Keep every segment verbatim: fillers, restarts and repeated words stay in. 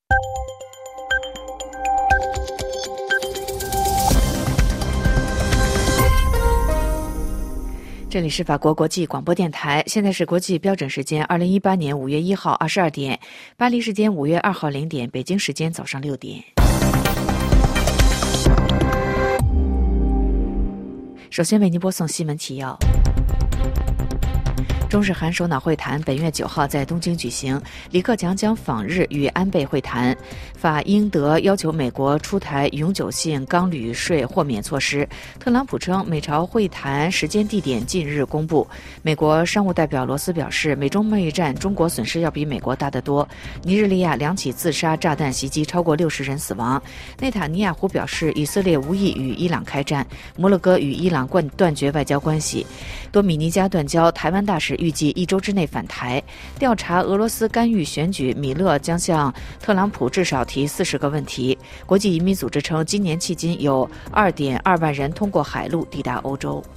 这里是法国国际广播电台，现在是国际标准时间二零一八年五月一号二十二点，巴黎时间五月二号零点，北京时间早上六点。首先为您播送新闻提要。中日韩首脑会谈本月九号在东京举行，李克强将访日与安倍会谈。法英德要求美国出台永久性钢铝税豁免措施。特朗普称美朝会谈时间地点近日公布。美国商务代表罗斯表示，美中贸易战中国损失要比美国大得多。尼日利亚两起自杀炸弹袭击，超过六十人死亡。内塔尼亚胡表示，以色列无意与伊朗开战。摩洛哥与伊朗断断绝外交关系。多米尼加断交，台湾大使预计一周之内返台。调查俄罗斯干预选举，米勒将向特朗普至少提四十个问题。国际移民组织称，今年迄今有二点二万人通过海路抵达欧洲。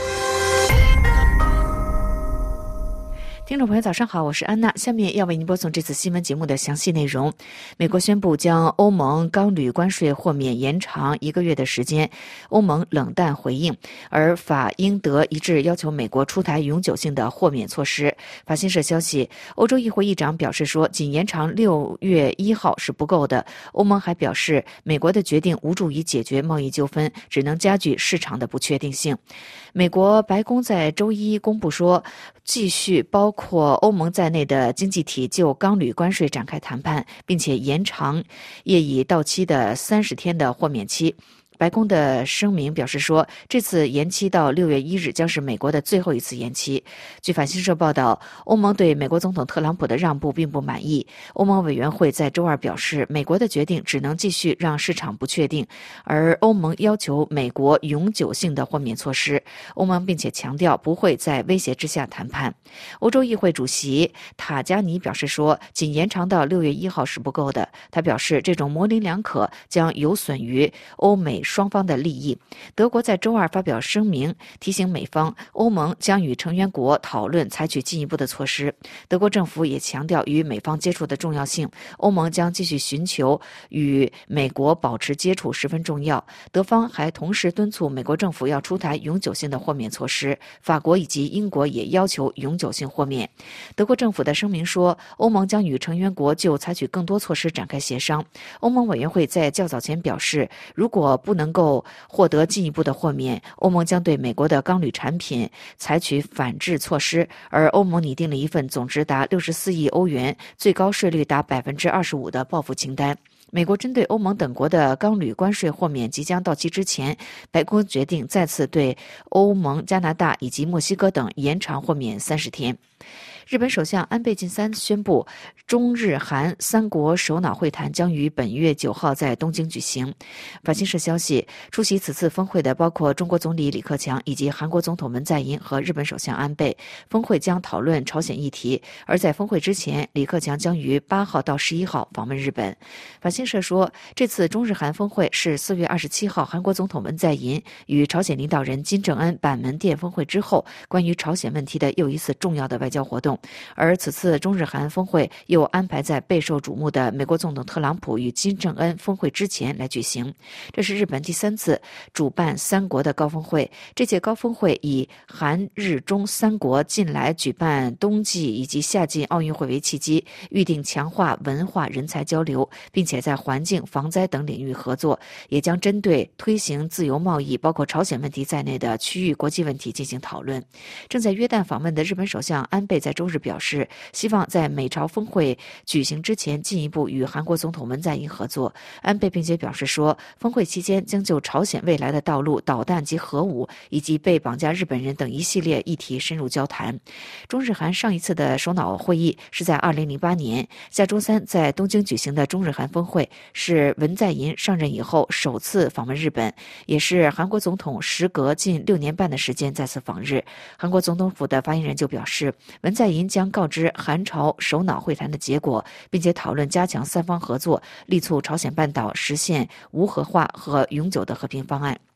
听众朋友早上好，我是安娜，下面要为您播送这次新闻节目的详细内容。美国宣布将欧盟钢铝关税豁免延长一个月的时间，欧盟冷淡回应，而法英德一致要求美国出台永久性的豁免措施。法新社消息，欧洲议会议长表示说，仅延长六月一号是不够的。欧盟还表示，美国的决定无助于解决贸易纠纷，只能加剧市场的不确定性。美国白宫在周一公布说，继续包括欧盟在内的经济体就钢铝关税展开谈判，并且延长业已到期的三十天的豁免期。白宫的声明表示说，这次延期到六月一日将是美国的最后一次延期。据法新社报道，欧盟对美国总统特朗普的让步并不满意。欧盟委员会在周二表示，美国的决定只能继续让市场不确定，而欧盟要求美国永久性的豁免措施。欧盟并且强调不会在威胁之下谈判。欧洲议会主席塔加尼表示说，仅延长到六月一号是不够的。他表示，这种模棱两可将有损于欧美双方的利益。德国在周二发表声明，提醒美方，欧盟将与成员国讨论采取进一步的措施。德国政府也强调与美方接触的重要性，欧盟将继续寻求与美国保持接触十分重要。德方还同时敦促美国政府要出台永久性的豁免措施，法国以及英国也要求永久性豁免。德国政府的声明说，欧盟将与成员国就采取更多措施展开协商。欧盟委员会在较早前表示，如果不能够获得进一步的豁免，欧盟将对美国的钢铝产品采取反制措施。而欧盟拟定了一份总值达六十四亿欧元、最高税率达百分之二十五的报复清单。美国针对欧盟等国的钢铝关税豁免即将到期之前，白宫决定再次对欧盟、加拿大以及墨西哥等延长豁免三十天。日本首相安倍晋三宣布，中日韩三国首脑会谈将于本月九号在东京举行。法新社消息，出席此次峰会的包括中国总理李克强以及韩国总统文在寅和日本首相安倍。峰会将讨论朝鲜议题，而在峰会之前，李克强将于八号到十一号访问日本。法新社说，这次中日韩峰会是四月二十七号韩国总统文在寅与朝鲜领导人金正恩板门店峰会之后，关于朝鲜问题的又一次重要的外交活动。而此次中日韩峰会又安排在备受瞩目的美国总统特朗普与金正恩峰会之前来举行。这是日本第三次主办三国的高峰会。这届高峰会以韩日中三国近来举办冬季以及夏季奥运会为契机，预定强化文化人才交流，并且在环境、防灾等领域合作，也将针对推行自由贸易，包括朝鲜问题在内的区域国际问题进行讨论。正在约旦访问的日本首相安倍在周日表示，希望在美朝峰会举行之前进一步与韩国总统文在寅合作。安倍并且表示说，峰会期间将就朝鲜未来的道路、导弹及核武以及被绑架日本人等一系列议题深入交谈。中日韩上一次的首脑会议是在二零零八年，下周三在东京举行的中日韩峰会是文在寅上任以后首次访问日本，也是韩国总统时隔近六年半的时间再次访日。韩国总统府的发言人就表示，文在寅将告知韩朝首脑会谈的结果，并且讨论加强三方合作，力促朝鲜半岛实现无核化和永久的和平方案。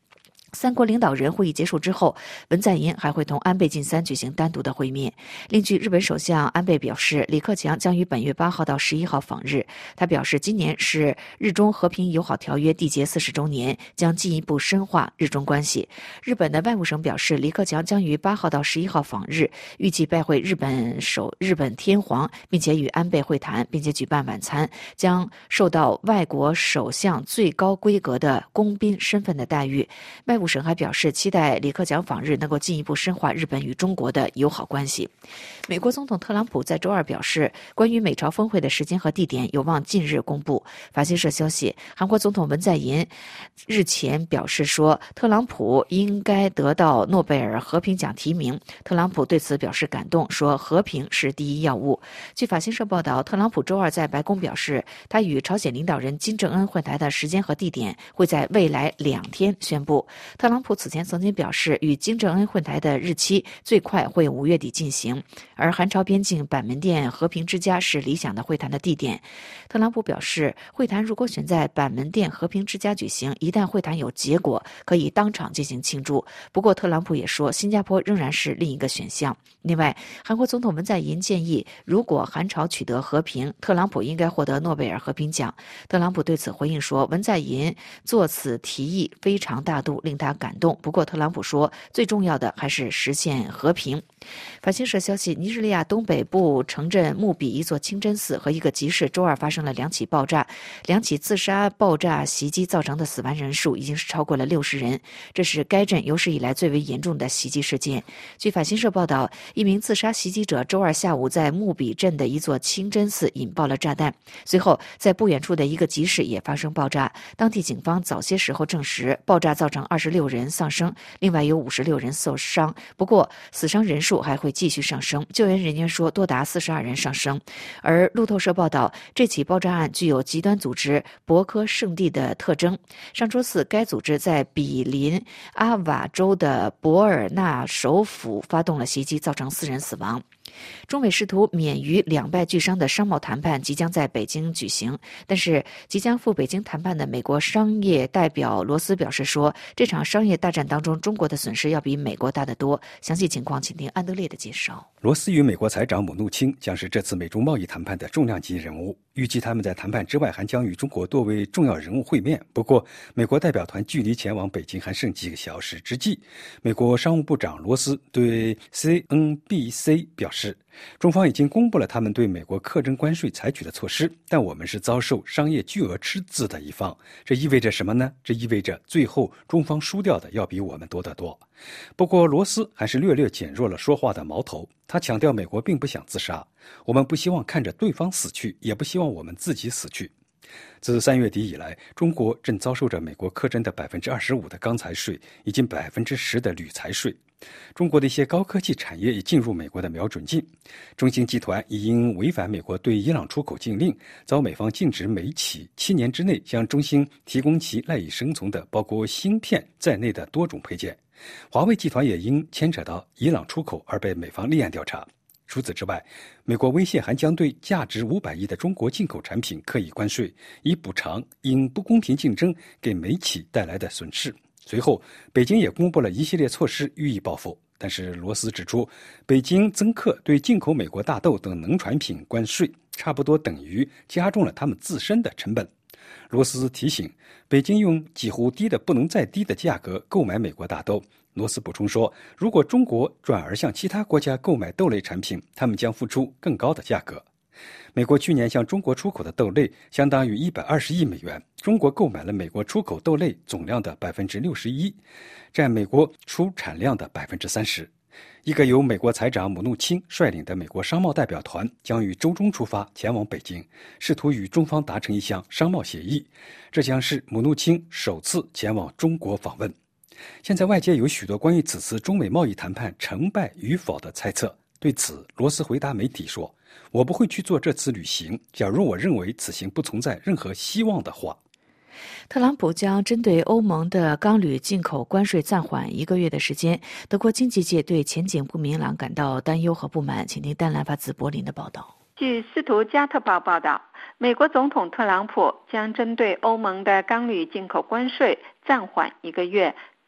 三国领导人会议结束之后，文在寅还会同安倍晋三举行单独的会面。另据日本首相安倍表示，李克强将于本月八号到十一号访日。他表示，今年是日中和平友好条约缔结四十周年，将进一步深化日中关系。日本的外务省表示，李克强将于八号到十一号访日，预计拜会日本首日本天皇，并且与安倍会谈，并且举办晚餐，将受到外国首相最高规格的公宾身份的待遇。外务省还表示，期待李克强访日能够进一步深化日本与中国的友好关系。美国总统特朗普在周二表示，关于美朝峰会的时间和地点有望近日公布。法新社消息，韩国总统文在寅日前表示说，特朗普应该得到诺贝尔和平奖提名。特朗普对此表示感动，说和平是第一要务。据法新社报道，特朗普周二在白宫表示，他与朝鲜领导人金正恩会谈的时间和地点会在未来两天宣布。特朗普此前曾经表示，与金正恩会谈的日期最快会五月底进行，而韩朝边境板门店和平之家是理想的会谈的地点。特朗普表示，会谈如果选在板门店和平之家举行，一旦会谈有结果，可以当场进行庆祝。不过，特朗普也说，新加坡仍然是另一个选项。另外，韩国总统文在寅建议，如果韩朝取得和平，特朗普应该获得诺贝尔和平奖。特朗普对此回应说，文在寅做此提议非常大度，令他感动。不过，特朗普说，最重要的还是实现和平。法新社消息，尼日利亚东北部城镇穆比一座清真寺和一个集市周二发生了两起爆炸，两起自杀爆炸袭击造成的死亡人数已经是超过了六十人，这是该镇有史以来最为严重的袭击事件。据法新社报道，一名自杀袭击者周二下午在穆比镇的一座清真寺引爆了炸弹，随后在不远处的一个集市也发生爆炸。当地警方早些时候证实，爆炸造成二十六人丧生，另外有五十六人受伤，不过死伤人数还会继续上升，救援人员说多达四十二人丧生。而路透社报道，这起爆炸案具有极端组织博科圣地的特征。上周四，该组织在比邻阿瓦州的博尔纳首府发动了袭击，造成四人死亡。中美试图免于两败俱伤的商贸谈判即将在北京举行，但是即将赴北京谈判的美国商业代表罗斯表示说，这场商业大战当中，中国的损失要比美国大得多。详细情况请听安德烈的介绍。 罗斯与美国财长姆努钦将是这次美中贸易谈判的重量级人物，预计他们在谈判之外还将与中国多位重要人物会面。不过，美国代表团距离前往北京还剩几个小时之际，美国商务部长罗斯对 C N B C 表示，中方已经公布了他们对美国课征关税采取的措施，但我们是遭受商业巨额赤字的一方。这意味着什么呢？这意味着最后中方输掉的要比我们多得多。不过罗斯还是略略减弱了说话的矛头，他强调美国并不想自杀，我们不希望看着对方死去，也不希望我们自己死去。自三月底以来，中国正遭受着美国课征的百分之二十五的钢材税以及百分之十的铝材税。中国的一些高科技产业已进入美国的瞄准镜。中兴集团已因违反美国对伊朗出口禁令，遭美方禁止美企七年之内向中兴提供其赖以生存的包括芯片在内的多种配件。华为集团也因牵扯到伊朗出口而被美方立案调查。除此之外，美国威胁还将对价值五百亿的中国进口产品课以关税，以补偿因不公平竞争给美企带来的损失。随后，北京也公布了一系列措施予以报复。但是罗斯指出，北京增课对进口美国大豆等农产品关税，差不多等于加重了他们自身的成本。罗斯提醒，北京用几乎低的不能再低的价格购买美国大豆。罗斯补充说，如果中国转而向其他国家购买豆类产品，他们将付出更高的价格。美国去年向中国出口的豆类相当于一百二十亿美元，中国购买了美国出口豆类总量的百分之六十一，占美国出产量的百分之三十。一个由美国财长姆努钦率领的美国商贸代表团将于周中出发前往北京，试图与中方达成一项商贸协议。这将是姆努钦首次前往中国访问。现在外界有许多关于此次中美贸易谈判成败与否的猜测。对此，罗斯回答媒体说，我不会去做这次旅行，假如我认为此行不存在任何希望的话。 特朗普将针对欧盟的钢铝进口关税暂缓一个月的时间，德国经济界对前景不明朗感到担忧和不满。请听丹兰发自柏林的报道。 据斯图加特报报道，美国总统特朗普将针对欧盟的钢铝进口关税暂缓一个月，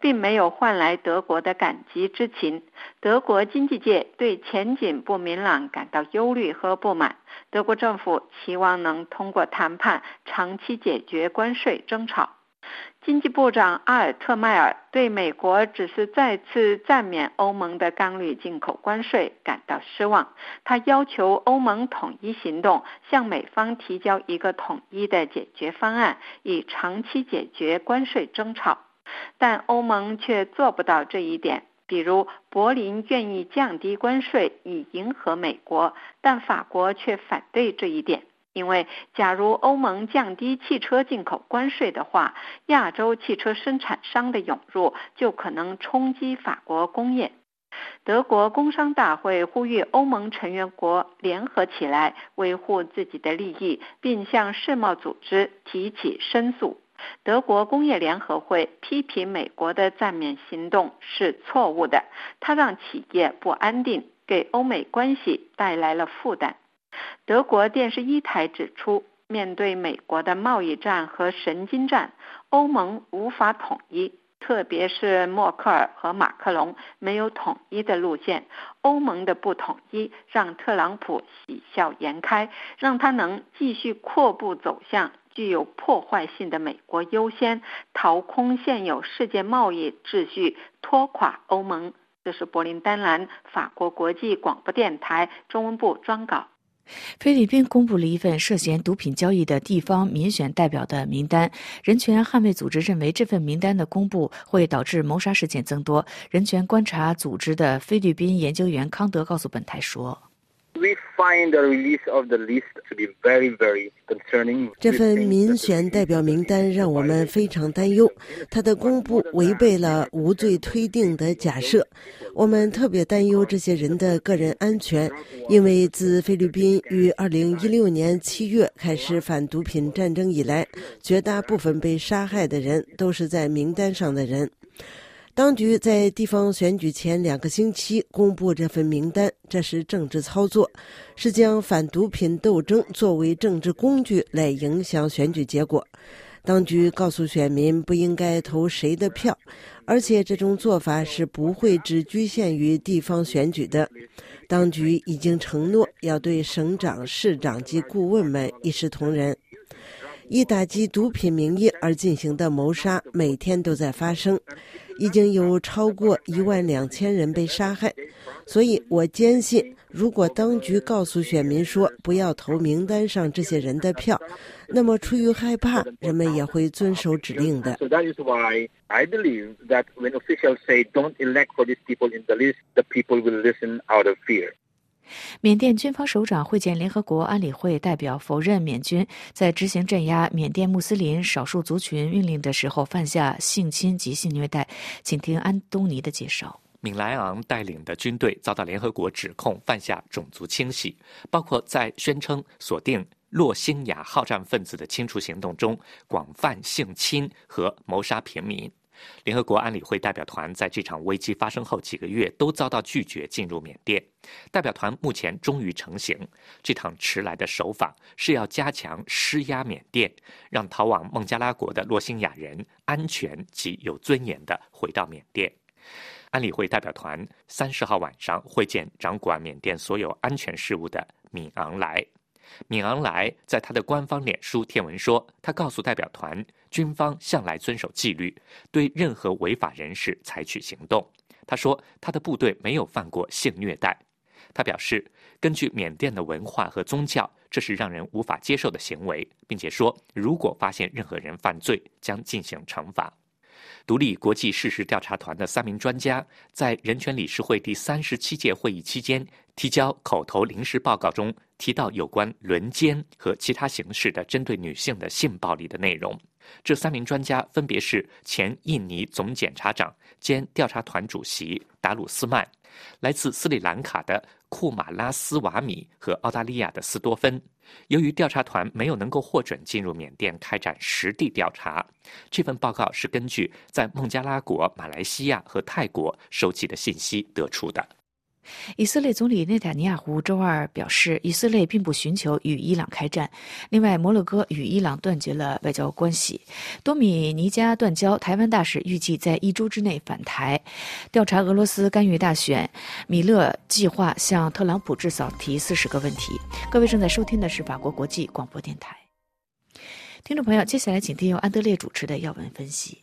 并没有换来德国的感激之情。德国经济界对前景不明朗感到忧虑和不满。德国政府期望能通过谈判长期解决关税争吵。经济部长阿尔特迈尔对美国只是再次暂免欧盟的钢铝进口关税感到失望，他要求欧盟统一行动，向美方提交一个统一的解决方案，以长期解决关税争吵。但欧盟却做不到这一点。比如柏林愿意降低关税以迎合美国，但法国却反对这一点。因为假如欧盟降低汽车进口关税的话，亚洲汽车生产商的涌入就可能冲击法国工业。德国工商大会呼吁欧盟成员国联合起来维护自己的利益，并向世贸组织提起申诉。德国工业联合会批评美国的暂免行动是错误的，它让企业不安定，给欧美关系带来了负担。德国电视一台指出，面对美国的贸易战和神经战，欧盟无法统一，特别是默克尔和马克龙没有统一的路线。欧盟的不统一让特朗普喜笑颜开，让他能继续阔步走向具有破坏性的美国优先，掏空现有世界贸易秩序，拖垮欧盟。这是柏林丹兰法国国际广播电台中文部专稿。 菲律宾公布了一份涉嫌毒品交易的地方民选代表的名单。人权捍卫组织认为，这份名单的公布会导致谋杀事件增多。人权观察组织的菲律宾研究员康德告诉本台说， 这份民选代表名单让我们非常担忧，它的公布违背了无罪推定的假设。我们特别担忧这些人的个人安全，因为自菲律宾于二零一六年七月开始反毒品战争以来，绝大部分被杀害的人都是在名单上的人。当局在地方选举前两个星期公布这份名单，这是政治操作，是将反毒品斗争作为政治工具来影响选举结果。当局告诉选民不应该投谁的票，而且这种做法是不会只局限于地方选举的。当局已经承诺要对省长、市长及顾问们一视同仁。以打击毒品名义而进行的谋杀每天都在发生，已经有超过一万两千人被杀害。所以我坚信，如果当局告诉选民说不要投名单上这些人的票，那么出于害怕，人们也会遵守指令的。 So that is why I believe that when officials say don't elect for these people in the list, the people will listen out of fear. 缅甸军方首长会见联合国安理会代表，否认缅军在执行镇压缅甸穆斯林少数族群命令的时候犯下性侵及性虐待。请听安东尼的介绍。 敏莱昂带领的军队遭到联合国指控犯下种族清洗，包括在宣称锁定洛辛亚好战分子的清除行动中广泛性侵和谋杀平民。联合国安理会代表团在这场危机发生后几个月都遭到拒绝进入缅甸。代表团目前终于成型，这趟迟来的手法是要加强施压缅甸，让逃往孟加拉国的洛辛亚人安全及有尊严地回到缅甸。安理会代表团三十号晚上会见掌管缅甸所有安全事务的敏昂莱。敏昂莱在他的官方脸书贴文说，他告诉代表团，军方向来遵守纪律，对任何违法人士采取行动。他说，他的部队没有犯过性虐待。他表示，根据缅甸的文化和宗教，这是让人无法接受的行为，并且说，如果发现任何人犯罪，将进行惩罚。独立国际事实调查团的三名专家在人权理事会第三十七届会议期间提交口头临时报告中提到有关轮奸和其他形式的针对女性的性暴力的内容。这三名专家分别是前印尼总检察长兼调查团主席达鲁斯曼，来自斯里兰卡的库马拉斯瓦米和澳大利亚的斯多芬。由于调查团没有能够获准进入缅甸开展实地调查，这份报告是根据在孟加拉国、马来西亚和泰国收集的信息得出的。 以色列总理内塔尼亚胡周二表示，以色列并不寻求与伊朗开战。另外，摩洛哥与伊朗断绝了外交关系。多米尼加断交，台湾大使预计在一周之内返台。调查俄罗斯干预大选，米勒计划向特朗普至少提四十个问题。各位正在收听的是法国国际广播电台。听众朋友，接下来请听由安德烈主持的要闻分析。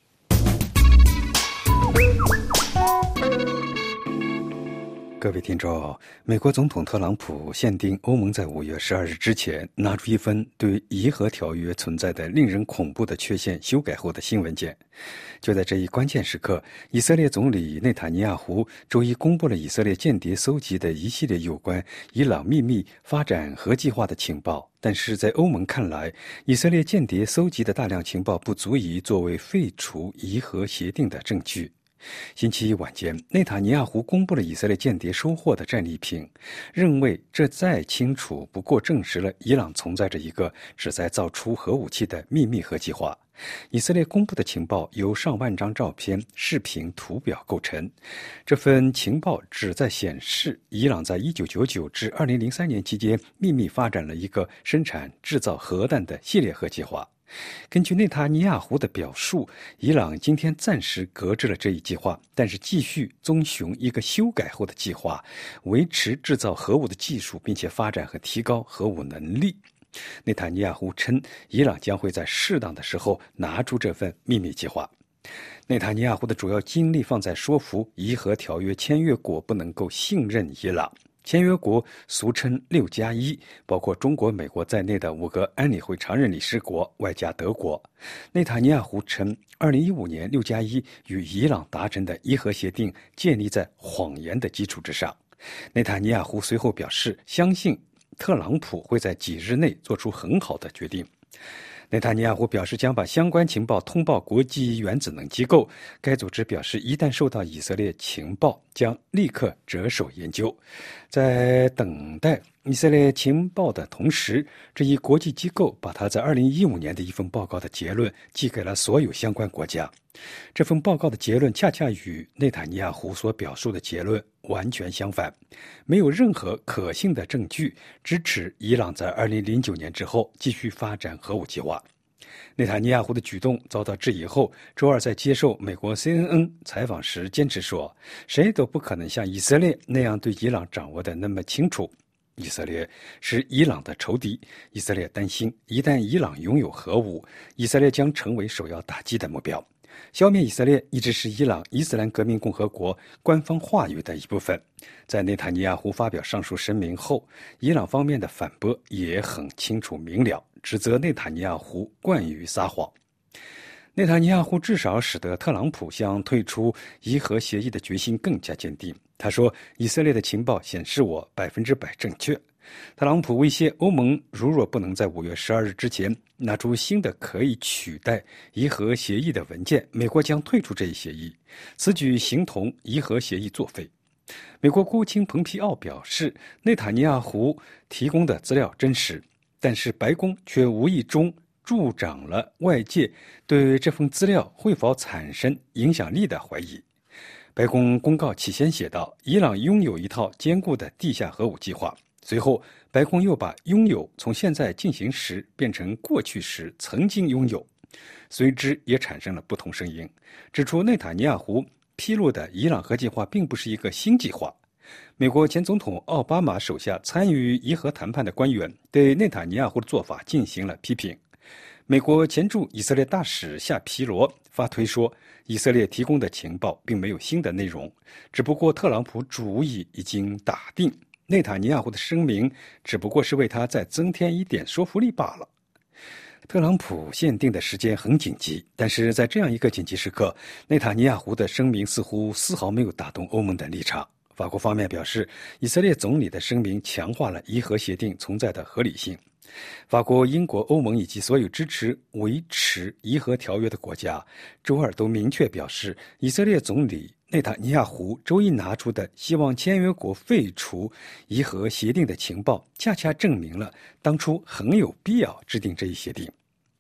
各位听众，美国总统特朗普限定欧盟在五月十二日之前拿出一份对伊核条约存在的令人恐怖的缺陷修改后的新文件。就在这一关键时刻，以色列总理内塔尼亚胡周一公布了以色列间谍搜集的一系列有关伊朗秘密发展核计划的情报。但是在欧盟看来，以色列间谍搜集的大量情报不足以作为废除伊核协定的证据。星期一晚间，内塔尼亚胡公布了以色列间谍收获的战利品，认为这再清楚不过证实了伊朗存在着一个旨在造出核武器的秘密核计划。以色列公布的情报由上万张照片、视频、图表构成。这份情报旨在显示，伊朗在一九九九至二零零三年期间秘密发展了一个生产制造核弹的系列核计划。根据内塔尼亚胡的表述，伊朗今天暂时搁置了这一计划，但是继续遵循一个修改后的计划，维持制造核武的技术，并且发展和提高核武能力。内塔尼亚胡称，伊朗将会在适当的时候拿出这份秘密计划。内塔尼亚胡的主要精力放在说服伊核条约签约国不能够信任伊朗。签约国俗称六加一，包括中国、美国在内的五个安理会常任理事国，外加德国。内塔尼亚胡称，二零一五年六加一与伊朗达成的伊核协定建立在谎言的基础之上。内塔尼亚胡随后表示，相信特朗普会在几日内做出很好的决定。内塔尼亚胡表示将把相关情报通报国际原子能机构，该组织表示一旦收到以色列情报，将立刻着手研究。在等待以色列情报的同时，这一国际机构把他在二零一五年的一份报告的结论寄给了所有相关国家。这份报告的结论恰恰与内塔尼亚胡所表述的结论完全相反，没有任何可信的证据支持伊朗在二零零九年之后继续发展核武计划。内塔尼亚胡的举动遭到质疑后，周二在接受美国 C N N 采访时坚持说，谁都不可能像以色列那样对伊朗掌握的那么清楚。以色列是伊朗的仇敌，以色列担心一旦伊朗拥有核武，以色列将成为首要打击的目标。消灭以色列一直是伊朗伊斯兰革命共和国官方话语的一部分。在内塔尼亚胡发表上述声明后，伊朗方面的反驳也很清楚明了，指责内塔尼亚胡惯于撒谎。内塔尼亚胡至少使得特朗普向退出伊核协议的决心更加坚定。他说，以色列的情报显示我百分之百正确。特朗普威胁欧盟，如若不能在五月十二日之前拿出新的可以取代伊核协议的文件，美国将退出这一协议。此举形同伊核协议作废。美国国务卿蓬皮奥表示，内塔尼亚胡提供的资料真实，但是白宫却无意中助长了外界对这份资料会否产生影响力的怀疑。白宫公告起先写道，伊朗拥有一套坚固的地下核武计划。随后，白宫又把拥有从现在进行时变成过去时曾经拥有，随之也产生了不同声音，指出内塔尼亚胡披露的伊朗核计划并不是一个新计划。美国前总统奥巴马手下参与伊核谈判的官员对内塔尼亚胡的做法进行了批评。美国前驻以色列大使夏皮罗发推说，以色列提供的情报并没有新的内容，只不过特朗普主意已经打定，内塔尼亚胡的声明只不过是为他再增添一点说服力罢了。特朗普限定的时间很紧急，但是在这样一个紧急时刻，内塔尼亚胡的声明似乎丝毫没有打动欧盟的立场。法国方面表示，以色列总理的声明强化了伊核协定存在的合理性。法国、英国、欧盟以及所有支持维持伊核条约的国家周二都明确表示，以色列总理内塔尼亚胡周一拿出的希望签约国废除伊核协定的情报，恰恰证明了当初很有必要制定这一协定。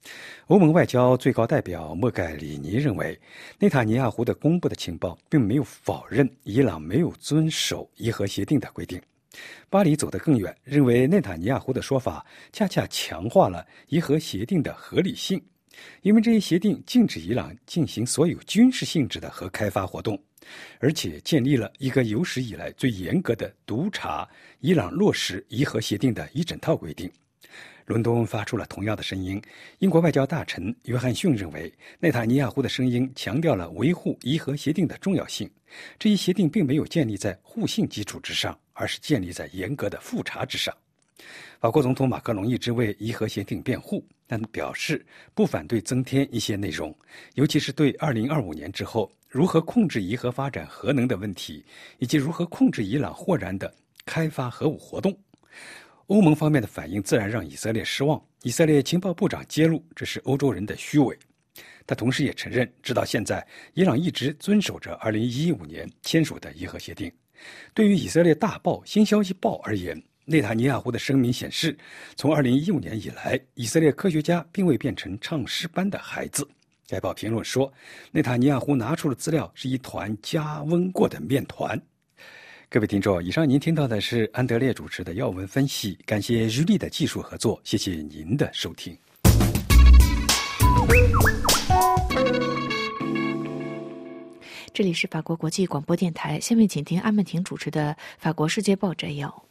欧盟外交最高代表莫盖里尼认为，内塔尼亚胡的公布的情报并没有否认伊朗没有遵守伊核协定的规定。巴黎走得更远，认为内塔尼亚胡的说法恰恰强化了伊核协定的合理性，因为这一协定禁止伊朗进行所有军事性质的核开发活动，而且建立了一个有史以来最严格的督查伊朗落实伊核协定的一整套规定。伦敦发出了同样的声音。英国外交大臣约翰逊认为，内塔尼亚胡的声音强调了维护伊核协定的重要性。这一协定并没有建立在互信基础之上，而是建立在严格的复查之上。法国总统马克龙一直为伊核协定辩护，但表示不反对增添一些内容，尤其是对二零二五年之后如何控制伊核发展核能的问题，以及如何控制伊朗豁然的开发核武活动。欧盟方面的反应自然让以色列失望。以色列情报部长揭露这是欧洲人的虚伪。他同时也承认，直到现在，伊朗一直遵守着二零一五年签署的伊核协定。对于以色列大报《新消息报》而言，内塔尼亚胡的声明显示，从二零一五年以来，以色列科学家并未变成唱诗般的孩子。该报评论说，内塔尼亚胡拿出的资料是一团加温过的面团。各位听众，以上您听到的是安德烈主持的要闻分析，感谢日立的技术合作，谢谢您的收听。 这里是法国国际广播电台，下面请听阿曼婷主持的法国世界报摘要。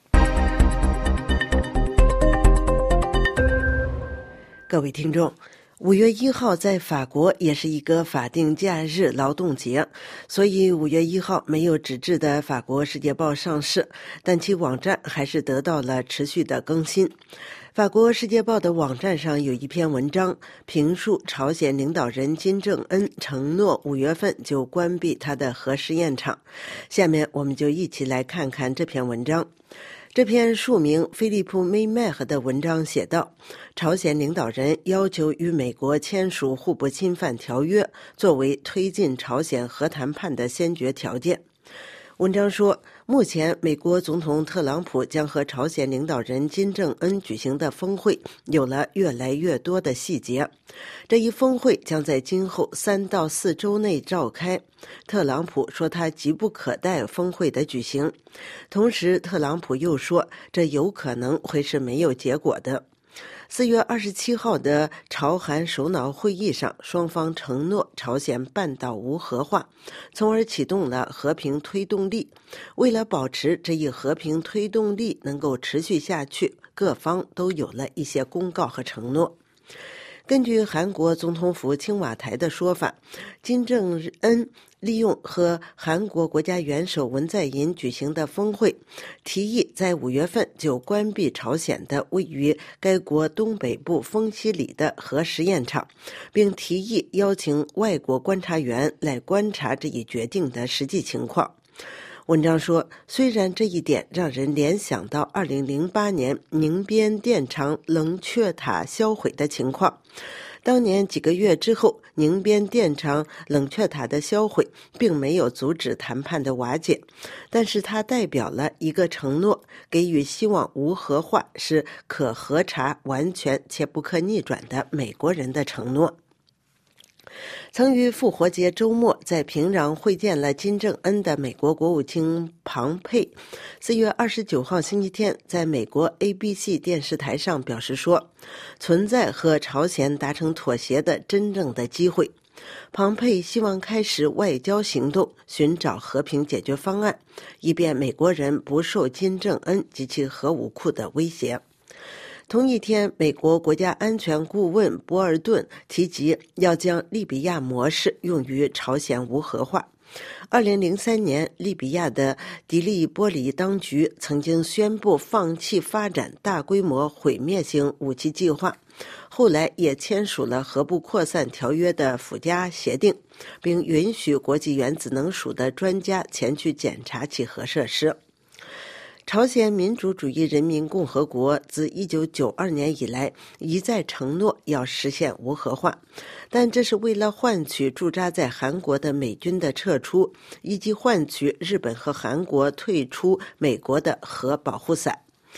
各位听众，五月一号在法国也是一个法定假日劳动节，所以五月一号没有纸质的法国世界报上市，但其网站还是得到了持续的更新。法国世界报的网站上有一篇文章，评述朝鲜领导人金正恩承诺五月份就关闭他的核试验场。下面我们就一起来看看这篇文章。这篇署名菲利普·梅麦赫的文章写道，朝鲜领导人要求与美国签署互不侵犯条约，作为推进朝鲜核谈判的先决条件。文章说，目前美国总统特朗普将和朝鲜领导人金正恩举行的峰会有了越来越多的细节。这一峰会将在今后三到四周内召开。特朗普说他急不可待峰会的举行，同时特朗普又说这有可能会是没有结果的。四月二十七号的朝韩首脑会议上，双方承诺朝鲜半岛无核化，从而启动了和平推动力。为了保持这一和平推动力能够持续下去，各方都有了一些公告和承诺。根据韩国总统府青瓦台的说法，金正恩利用和韩国国家元首文在寅举行的峰会，提议在五月份就关闭朝鲜的位于该国东北部丰溪里的核实验场，并提议邀请外国观察员来观察这一决定的实际情况。文章说，虽然这一点让人联想到二零零八年宁边电厂冷却塔销毁的情况，当年几个月之后，宁边电厂冷却塔的销毁并没有阻止谈判的瓦解，但是它代表了一个承诺，给予希望无核化是可核查、完全且不可逆转的美国人的承诺。曾于复活节周末在平壤会见了金正恩的美国国务卿庞佩，四月二十九号星期天在美国 A B C 电视台上表示说，存在和朝鲜达成妥协的真正的机会。庞佩希望开始外交行动，寻找和平解决方案，以便美国人不受金正恩及其核武库的威胁。同一天，美国国家安全顾问博尔顿提及要将利比亚模式用于朝鲜无核化。二零零三年，利比亚的迪利波里当局曾经宣布放弃发展大规模毁灭性武器计划，后来也签署了核不扩散条约的附加协定，并允许国际原子能署的专家前去检查其核设施。朝鲜民主主义人民共和国自一九九二年以来一再承诺要实现无核化，但这是为了换取驻扎在韩国的美军的撤出，以及换取日本和韩国退出美国的核保护伞。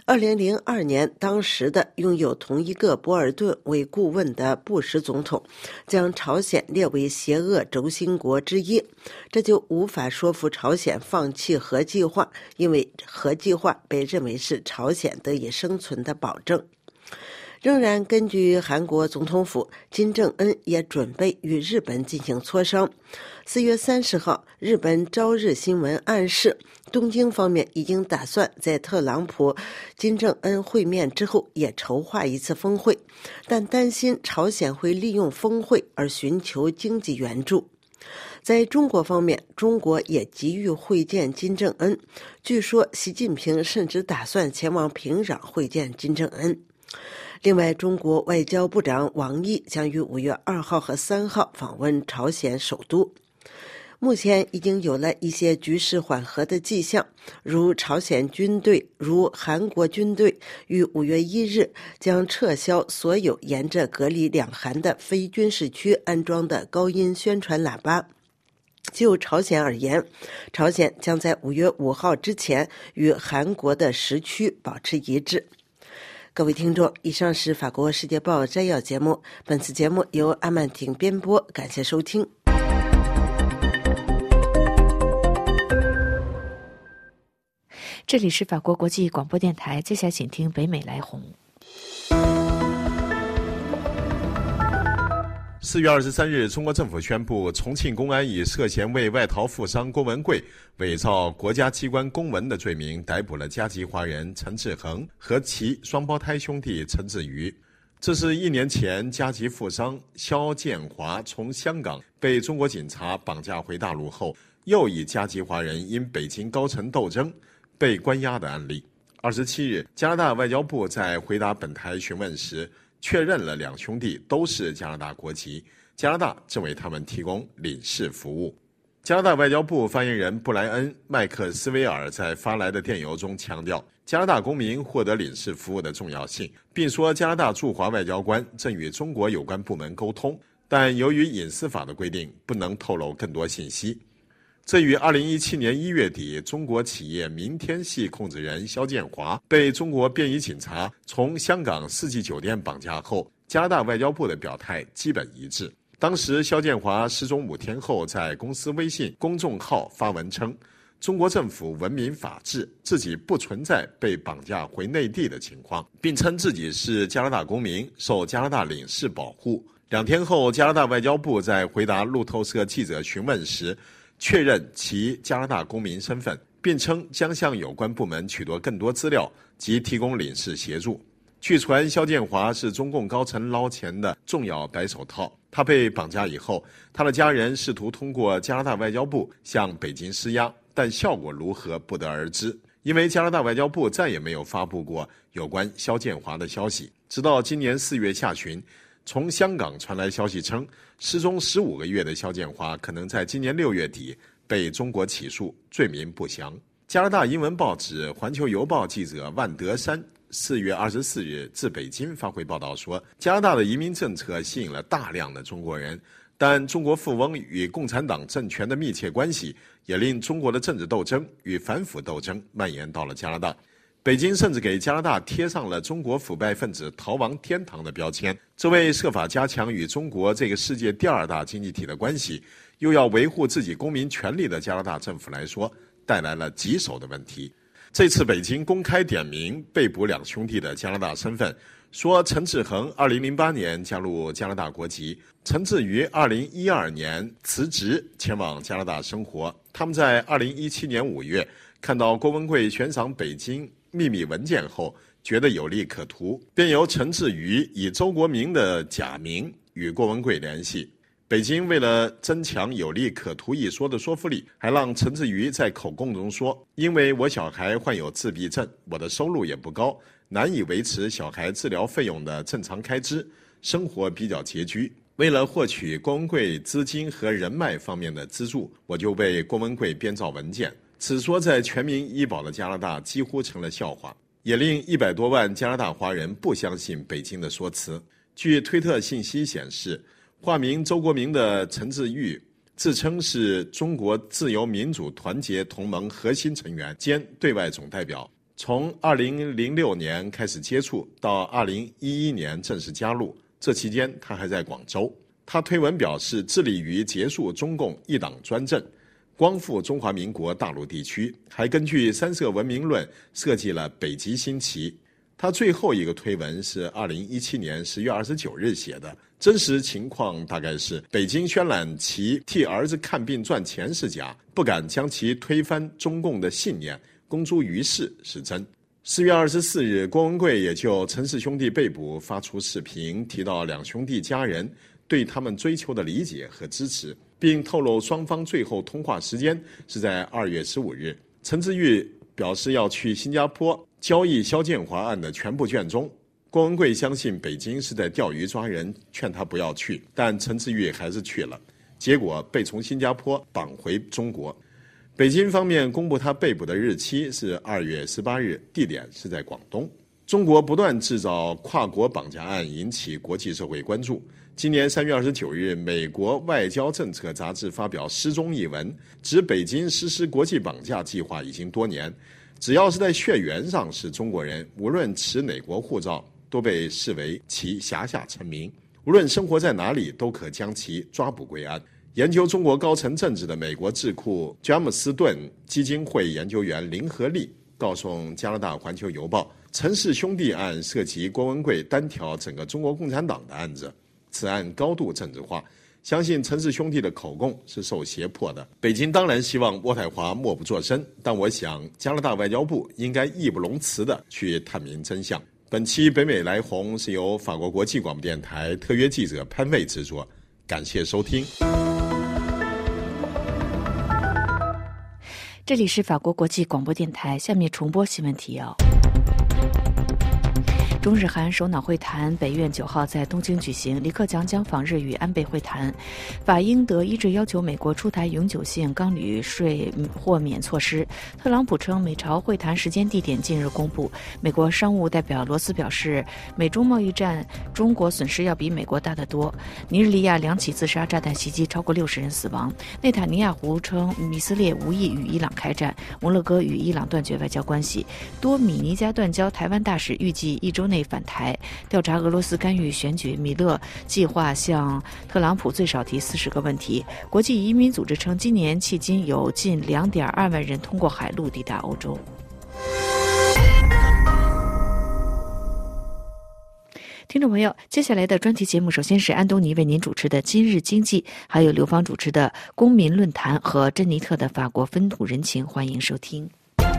二零零二年，当时的拥有同一个博尔顿为顾问的布什总统将朝鲜列为邪恶轴心国之一，这就无法说服朝鲜放弃核计划，因为核计划被认为是朝鲜得以生存的保证。仍然根据韩国总统府，金正恩也准备与日本进行磋商。四月三十号，日本朝日新闻暗示，东京方面已经打算在特朗普、金正恩会面之后也筹划一次峰会，但担心朝鲜会利用峰会而寻求经济援助。在中国方面，中国也急于会见金正恩，据说习近平甚至打算前往平壤会见金正恩。另外，中国外交部长王毅将于五月二号和三号访问朝鲜首都。目前已经有了一些局势缓和的迹象，如朝鲜军队如韩国军队于五月一日将撤销所有沿着隔离两韩的非军事区安装的高音宣传喇叭。就朝鲜而言，朝鲜将在五月五号之前与韩国的时区保持一致。各位听众，以上是法国世界报摘要节目，本次节目由阿曼婷编播，感谢收听。 这里是法国国际广播电台，接下来请听北美来红。 四月二十三日，中国政府宣布，重庆公安以涉嫌为外逃富商郭文贵伪造国家机关公文的罪名，逮捕了甲级华人陈志恒和其双胞胎兄弟陈志瑜。这是一年前甲级富商肖建华从香港被中国警察绑架回大陆后，又一甲级华人因北京高层斗争被关押的案例。二十七日，加拿大外交部在回答本台询问时，确认了两兄弟都是加拿大国籍，加拿大正为他们提供领事服务。加拿大外交部发言人布莱恩·麦克斯韦尔在发来的电邮中强调加拿大公民获得领事服务的重要性，并说加拿大驻华外交官正与中国有关部门沟通，但由于隐私法的规定，不能透露更多信息。这与二零一七年一月底中国企业明天系控制人肖建华被中国便衣警察从香港世纪酒店绑架后，加拿大外交部的表态基本一致。当时肖建华失踪五天后，在公司微信公众号发文称，中国政府文明法治，自己不存在被绑架回内地的情况，并称自己是加拿大公民，受加拿大领事保护。两天后，加拿大外交部在回答路透社记者询问时，确认其加拿大公民身份，并称将向有关部门取得更多资料及提供领事协助。据传，肖建华是中共高层捞钱的重要白手套。他被绑架以后，他的家人试图通过加拿大外交部向北京施压，但效果如何不得而知，因为加拿大外交部再也没有发布过有关肖建华的消息。直到今年四月下旬，从香港传来消息称，失踪十五个月的肖建华可能在今年六月底被中国起诉，罪名不详。加拿大英文报纸《环球邮报》记者万德山四月二十四日自北京发回报道说，加拿大的移民政策吸引了大量的中国人，但中国富翁与共产党政权的密切关系也令中国的政治斗争与反腐斗争蔓延到了加拿大。北京甚至给加拿大贴上了中国腐败分子逃亡天堂的标签，这为设法加强与中国这个世界第二大经济体的关系，又要维护自己公民权利的加拿大政府来说，带来了棘手的问题。这次北京公开点名被捕两兄弟的加拿大身份，说陈志恒二零零八年加入加拿大国籍，陈志瑜二零一二年辞职前往加拿大生活。他们在二零一七年五月看到郭文贵悬赏北京秘密文件后，觉得有利可图，便由陈志瑜以周国明的假名与郭文贵联系。北京为了增强有利可图一说的说服力，还让陈志瑜在口供中说，因为我小孩患有自闭症，我的收入也不高，难以维持小孩治疗费用的正常开支，生活比较拮据。为了获取郭文贵资金和人脉方面的资助，我就为郭文贵编造文件。此说在全民医保的加拿大几乎成了笑话，也令一百多万加拿大华人不相信北京的说辞。据推特信息显示，化名周国明的陈志玉自称是中国自由民主团结同盟核心成员兼对外总代表。 从二零零六年开始接触，到二零一一年正式加入，这期间他还在广州。他推文表示，致力于结束中共一党专政，光复中华民国大陆地区，还根据三色文明论设计了北极星旗。他最后一个推文是二零一七年十月二十九日写的，真实情况大概是北京渲染其替儿子看病赚钱是假，不敢将其推翻中共的信念公诸于世是真。四月二十四日，郭文贵也就陈氏兄弟被捕发出视频，提到两兄弟家人对他们追求的理解和支持，并透露双方最后通话时间是在二月十五日。陈志玉表示要去新加坡交易肖建华案的全部卷宗。郭文贵相信北京是在钓鱼抓人，劝他不要去，但陈志玉还是去了，结果被从新加坡绑回中国。北京方面公布他被捕的日期是二月十八日，地点是在广东。中国不断制造跨国绑架案，引起国际社会关注。今年三月二十九日，美国外交政策杂志发表失踪一文，指北京实施国际绑架计划已经多年，只要是在血缘上是中国人，无论持哪国护照，都被视为其辖下臣民，无论生活在哪里，都可将其抓捕归案。研究中国高层政治的美国智库詹姆斯顿基金会研究员林和利告诉加拿大环球邮报，陈氏兄弟案涉及郭文贵单挑整个中国共产党的案子，此案高度政治化，相信陈氏兄弟的口供是受胁迫的。北京当然希望渥太华默不作声，但我想加拿大外交部应该义不容辞地去探明真相。本期北美来红是由法国国际广播电台特约记者潘卫制作，感谢收听。 这里是法国国际广播电台，下面重播新闻提要。中日韩首脑会谈北院九号在东京举行，李克强将访日与安倍会谈。法英德一致要求美国出台永久性钢铝税豁免措施。特朗普称美朝会谈时间地点近日公布。美国商务代表罗斯表示，美中贸易战中国损失要比美国大得多。尼日利亚两起自杀炸弹袭击，超过六十人死亡。内塔尼亚胡称以色列无意与伊朗开战。摩洛哥与伊朗断绝外交关系。多米尼加断交台湾大使预计一周内返台。调查俄罗斯干预选举，米勒计划向特朗普最少提四十个问题。国际移民组织称，今年迄今有近两点二万人通过海路抵达欧洲。听众朋友，接下来的专题节目首先是安东尼为您主持的今日经济，还有刘芳主持的公民论坛和珍妮特的法国风土人情，欢迎收听。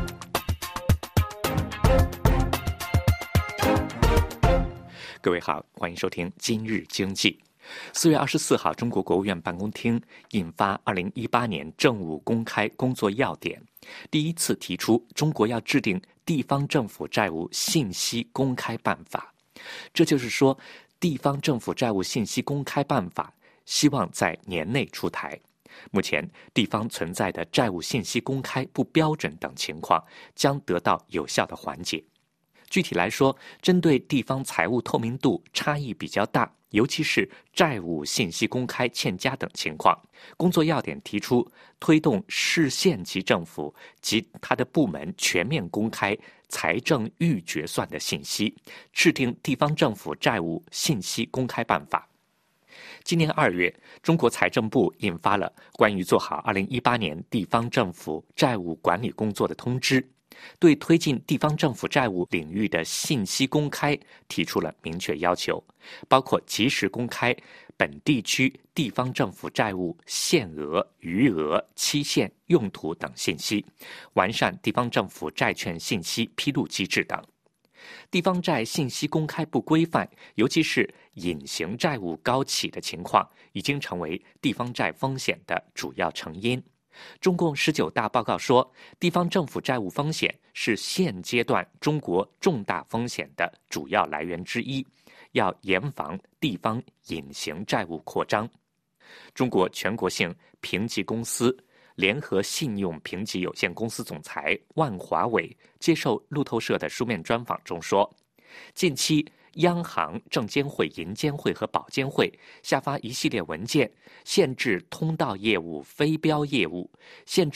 各位好，欢迎收听今日经济。四月二十四号，中国国务院办公厅印发二零一八年政务公开工作要点，第一次提出中国要制定地方政府债务信息公开办法。这就是说，地方政府债务信息公开办法希望在年内出台。目前地方存在的债务信息公开不标准等情况将得到有效的缓解。具体来说，针对地方财务透明度差异比较大，尤其是债务信息公开欠佳等情况，工作要点提出推动市县级政府及他的部门全面公开财政预决算的信息，制定地方政府债务信息公开办法。今年二月，中国财政部印发了关于做好二零一八年地方政府债务管理工作的通知，对推进地方政府债务领域的信息公开提出了明确要求，包括及时公开本地区地方政府债务限额、余额、期限、用途等信息，完善地方政府债券信息披露机制等。地方债信息公开不规范，尤其是隐形债务高企的情况，已经成为地方债风险的主要成因。中共十九大报告说，地方政府债务风险是现阶段中国重大风险的主要来源之一，要严防地方隐形债务扩张。中国全国性评级公司联合信用评级有限公司总裁万华伟接受路透社的书面专访中说，近期央行、证监会、银监会和保监会下发一系列文件，限制通道业务、非标业务，限制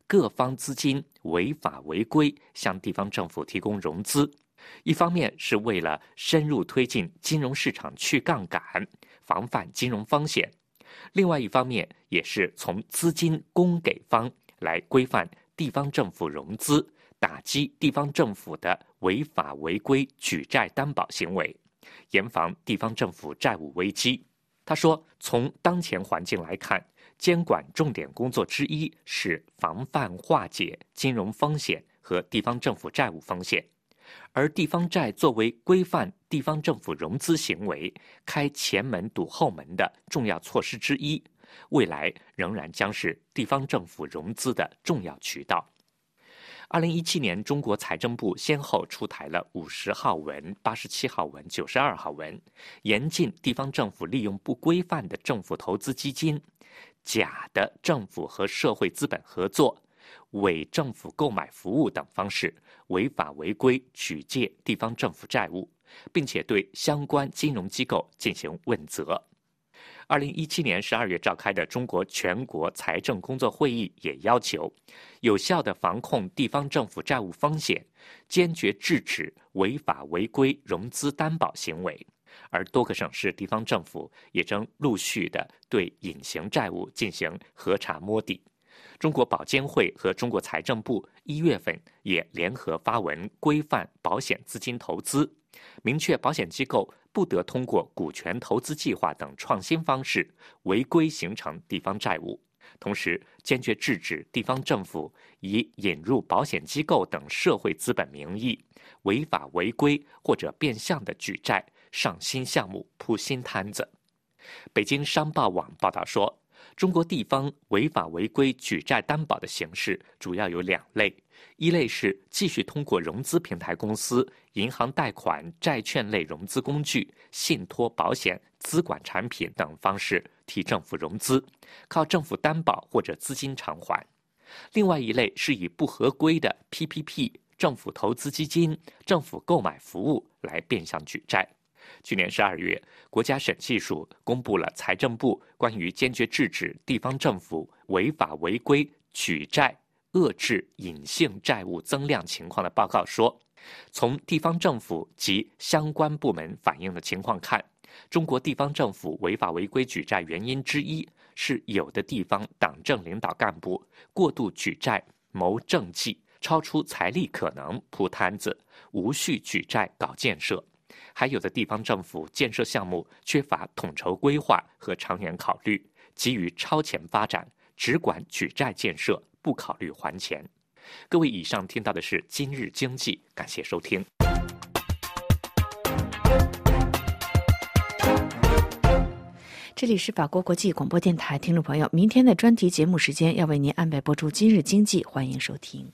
各方资金违法违规向地方政府提供融资，一方面是为了深入推进金融市场去杠杆，防范金融风险，另外一方面也是从资金供给方来规范地方政府融资，打击地方政府的违法违规举债担保行为，严防地方政府债务危机。他说，从当前环境来看，监管重点工作之一是防范化解金融风险和地方政府债务风险，而地方债作为规范地方政府融资行为、开前门堵后门的重要措施之一，未来仍然将是地方政府融资的重要渠道。二零一七年，中国财政部先后出台了五十号文、八十七号文、九十二号文，严禁地方政府利用不规范的政府投资基金、假的政府和社会资本合作、伪政府购买服务等方式违法违规举借地方政府债务，并且对相关金融机构进行问责。二零一七年十二月召开的中国全国财政工作会议也要求，有效地防控地方政府债务风险，坚决制止违法违规融资担保行为。而多个省市地方政府也正陆续地对隐形债务进行核查摸底。中国保监会和中国财政部一月份也联合发文规范保险资金投资，明确保险机构不得通过股权投资计划等创新方式违规形成地方债务，同时坚决制止地方政府以引入保险机构等社会资本名义违法违规或者变相的举债上新项目铺新摊子。北京商报网报道说，中国地方违法违规举债担保的形式主要有两类，一类是继续通过融资平台公司、银行贷款、债券类融资工具、信托保险、资管产品等方式替政府融资，靠政府担保或者资金偿还；另外一类是以不合规的 P P P、政府投资基金、政府购买服务来变相举债。去年十二月，国家审计署公布了财政部关于坚决制止地方政府违法违规举债、遏制隐性债务增量情况的报告说，从地方政府及相关部门反映的情况看，中国地方政府违法违规举债原因之一是有的地方党政领导干部过度举债谋政绩，超出财力可能铺摊子，无序举债搞建设。还有的地方政府建设项目缺乏统筹规划和长远考虑，急于超前发展，只管举债建设，不考虑还钱。各位，以上听到的是今日经济，感谢收听。 这里是法国国际广播电台，听众朋友，明天的专题节目时间要为您安排播出今日经济，欢迎收听。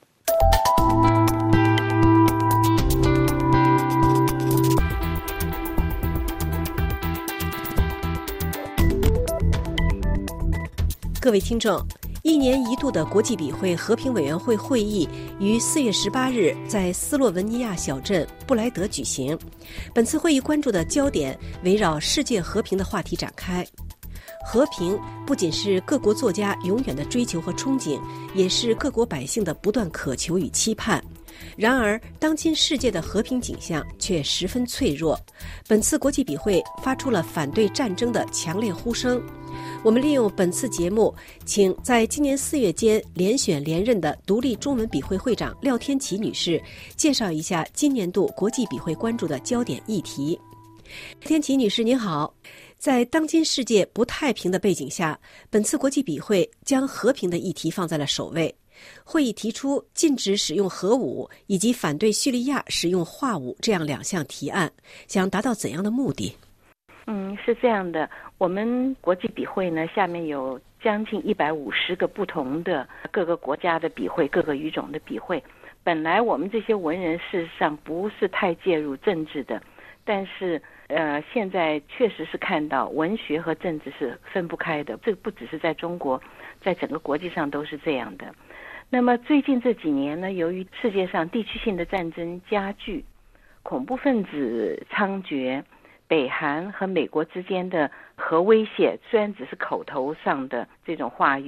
各位听众，一年一度的国际笔会和平委员会会议于四月十八日在斯洛文尼亚小镇布莱德举行。本次会议关注的焦点围绕世界和平的话题展开。和平不仅是各国作家永远的追求和憧憬，也是各国百姓的不断渴求与期盼。然而，当今世界的和平景象却十分脆弱。本次国际笔会发出了反对战争的强烈呼声。我们利用本次节目，请在今年四月间连选连任的独立中文笔会会长廖天琪女士介绍一下今年度国际笔会关注的焦点议题。天琪女士您好，在当今世界不太平的背景下，本次国际笔会将和平的议题放在了首位。会议提出禁止使用核武以及反对叙利亚使用化武这样两项提案，想达到怎样的目的？ 嗯，是这样的，我们国际笔会呢，下面有将近一百五十个不同的各个国家的笔会，各个语种的笔会。本来我们这些文人事实上不是太介入政治的，但是呃，现在确实是看到文学和政治是分不开的，这个不只是在中国，在整个国际上都是这样的。那么最近这几年呢，由于世界上地区性的战争加剧，恐怖分子猖獗，北韩和美国之间的核威胁虽然只是口头上的这种话语，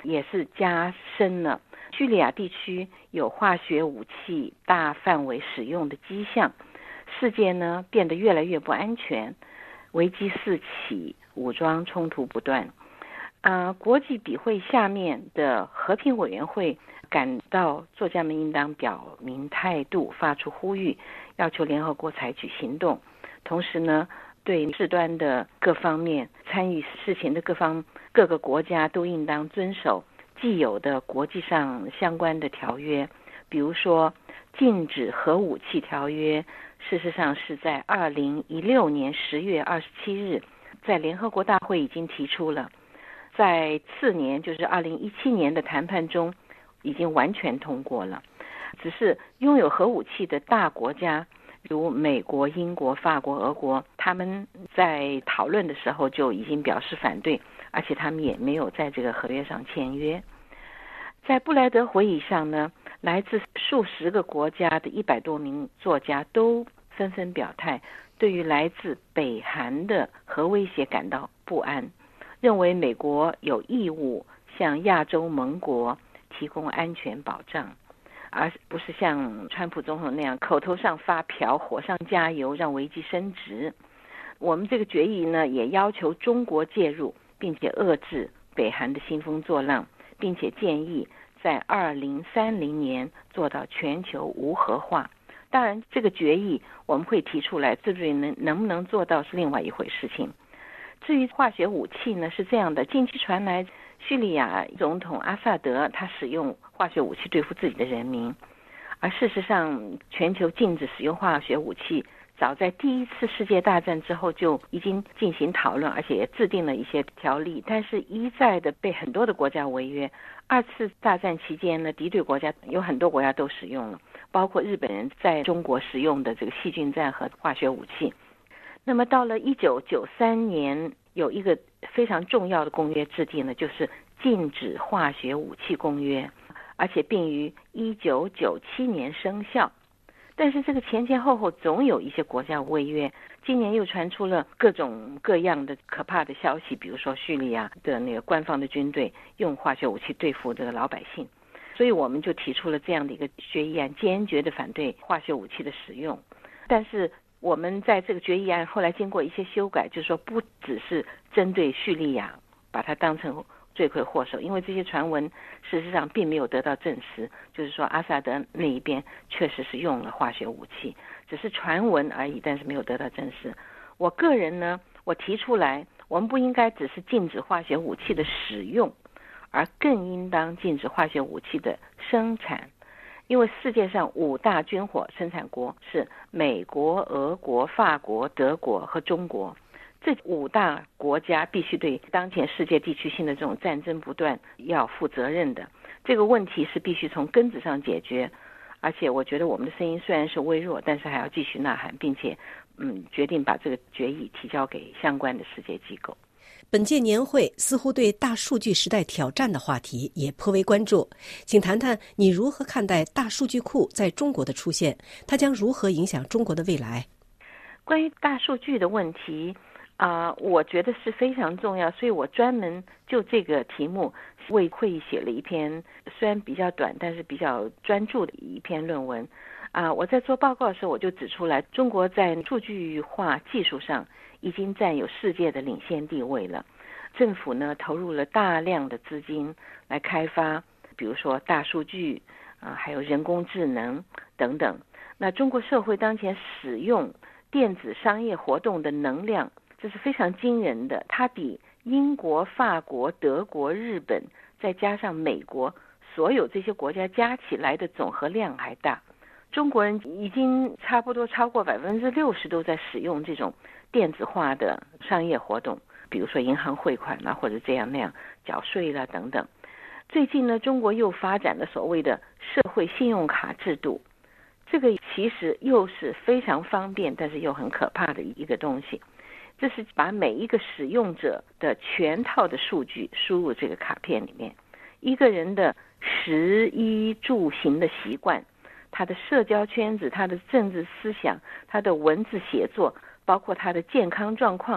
也是加深了叙利亚地区有化学武器大范围使用的迹象，世界呢变得越来越不安全，危机四起，武装冲突不断。呃，国际比会下面的和平委员会感到作家们应当表明态度，发出呼吁，要求联合国采取行动。同时呢，对事端的各方面参与事情的各方各个国家都应当遵守既有的国际上相关的条约，比如说禁止核武器条约，事实上是在二零一六年十月二十七日在联合国大会已经提出了，在次年就是二零一七年的谈判中已经完全通过了。只是拥有核武器的大国家如美国、英国、法国、俄国，他们在讨论的时候就已经表示反对，而且他们也没有在这个合约上签约。在布莱德会议上呢，来自数十个国家的一百多名作家都纷纷表态，对于来自北韩的核威胁感到不安，认为美国有义务向亚洲盟国提供安全保障，而不是像川普总统那样口头上发票，火上加油，让危机升值。我们这个决议呢，也要求中国介入，并且遏制北韩的兴风作浪，并且建议在二零三零年做到全球无核化。当然，这个决议我们会提出来，至于能能不能做到是另外一回事情。至于化学武器呢，是这样的，近期传来叙利亚总统阿萨德他使用化学武器对付自己的人民，而事实上全球禁止使用化学武器早在第一次世界大战之后就已经进行讨论，而且也制定了一些条例，但是一再的被很多的国家违约。二次大战期间呢，敌对国家有很多国家都使用了，包括日本人在中国使用的这个细菌战和化学武器。那么到了一九九三年，有一个非常重要的公约制定了，就是禁止化学武器公约，而且并于一九九七年生效。但是这个前前后后总有一些国家违约，今年又传出了各种各样的可怕的消息，比如说叙利亚的那个官方的军队用化学武器对付这个老百姓，所以我们就提出了这样的一个决议案，坚决的反对化学武器的使用。但是我们在这个决议案后来经过一些修改，就是说不只是针对叙利亚把它当成罪魁祸首，因为这些传闻事实上并没有得到证实，就是说阿萨德那一边确实是用了化学武器，只是传闻而已，但是没有得到证实。我个人呢，我提出来，我们不应该只是禁止化学武器的使用，而更应当禁止化学武器的生产。因为世界上五大军火生产国是美国、俄国、法国、德国和中国，这五大国家必须对当前世界地区性的这种战争不断要负责任的。这个问题是必须从根子上解决，而且我觉得我们的声音虽然是微弱，但是还要继续呐喊，并且嗯，决定把这个决议提交给相关的世界机构。 本届年会似乎对大数据时代挑战的话题也颇为关注，请谈谈你如何看待大数据库在中国的出现，它将如何影响中国的未来？ 关于大数据的问题啊、呃，我觉得是非常重要，所以我专门就这个题目为会议写了一篇虽然比较短但是比较专注的一篇论文啊、呃。我在做报告的时候我就指出来，中国在数据化技术上已经占有世界的领先地位了。政府呢投入了大量的资金来开发，比如说大数据啊、呃，还有人工智能等等。那中国社会当前使用电子商业活动的能量，这是非常惊人的，它比英国、法国、德国、日本再加上美国所有这些国家加起来的总和量还大。中国人已经差不多超过百分之六十都在使用这种电子化的商业活动，比如说银行汇款啦，或者这样那样缴税啦等等。最近呢，中国又发展了所谓的社会信用卡制度，这个其实又是非常方便，但是又很可怕的一个东西。这是把每一个使用者的全套的数据输入这个卡片里面，一个人的食衣住行的习惯，他的社交圈子，他的政治思想，他的文字写作，包括他的健康状况，